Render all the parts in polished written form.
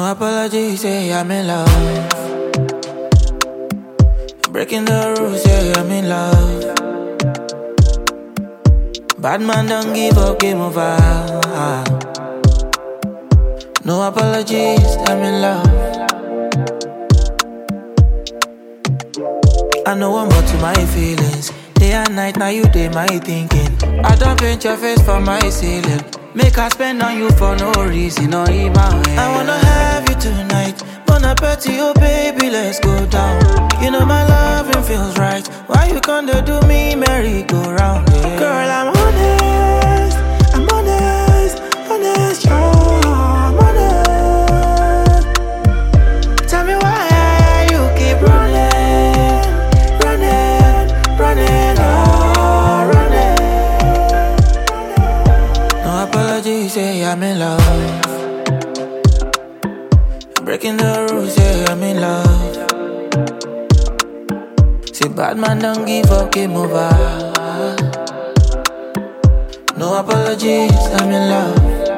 No apology, say I'm in love. Breaking the rules, say I'm in love. Bad man don't give up, game over. No apologies, I'm in love. I know I'm up to my feelings. Day and night, now you day my thinking. I don't paint your face for my ceiling. Make her spend on you for no reason or in my way. I wanna have you tonight. Bon appetit, oh baby, let's go down. You know my loving feels right. Why you gonna do me merry-go-round? Yeah. Girl, I'm honest, honest, yeah, I'm honest. Tell me why you keep running, oh, running. No apology, say I'm in love. Breaking the rules, say I'm in love. Say bad man don't give up, game over. No apologies, I'm in love.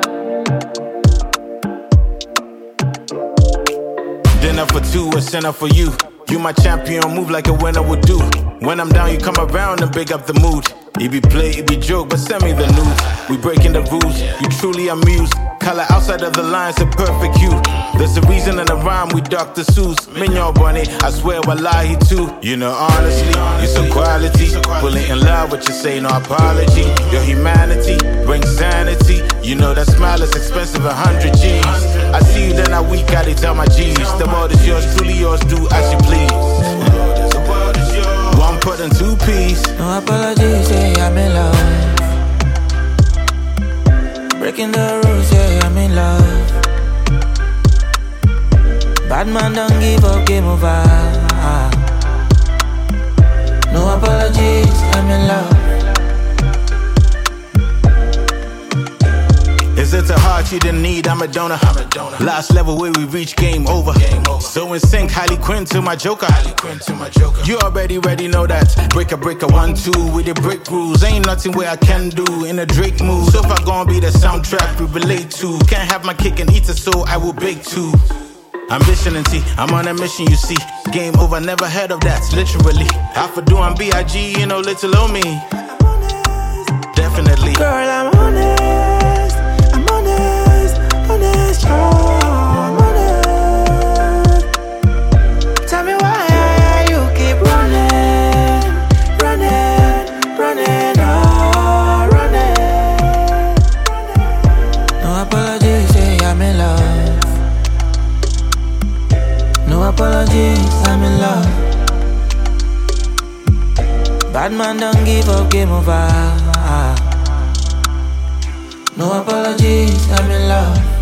Dinner for two, a center for you. You my champion, move like a winner would do. When I'm down, you come around and break up the mood. It be play, it be joke, but send me the news. We breaking the rules, you truly amuse. Color outside of the lines, a perfect hue. There's a reason in the rhyme, we Dr. Seuss. Mignon Bunny, I swear wallahi too. You know honestly, you so quality. Fully in love with you, say no apology. Your humanity brings sanity. You know that smile is expensive, 100 G's. I see you then I weak, I tell my G's. The world is yours, truly yours, do as you please. One put in two piece. No apologies, say I'm in love. Breaking the rules, say I'm in love. Bad man don't give up, game over. No apologies, I'm in love. Is it a heart you didn't need? I'm a donor. Last level where we reach, game over. So in sync, Harley Quinn to my Joker. You already know that. Breaker, 1-2 with the brick rules. Ain't nothing where I can do in a Drake mood. So far gonna be the soundtrack we relate to. Can't have my cake and eat it, so I will bake too. Ambition and tea, I'm on a mission, you see. Game over, never heard of that, literally. I for doing B.I.G., you know, little old me. Definitely. Girl, I'm honest, yeah, I'm honest. Tell me why you keep running, oh, running. No apologies, say I'm in love. No apologies, I'm in love. Bad man don't give up, game over. No apologies, I'm in love.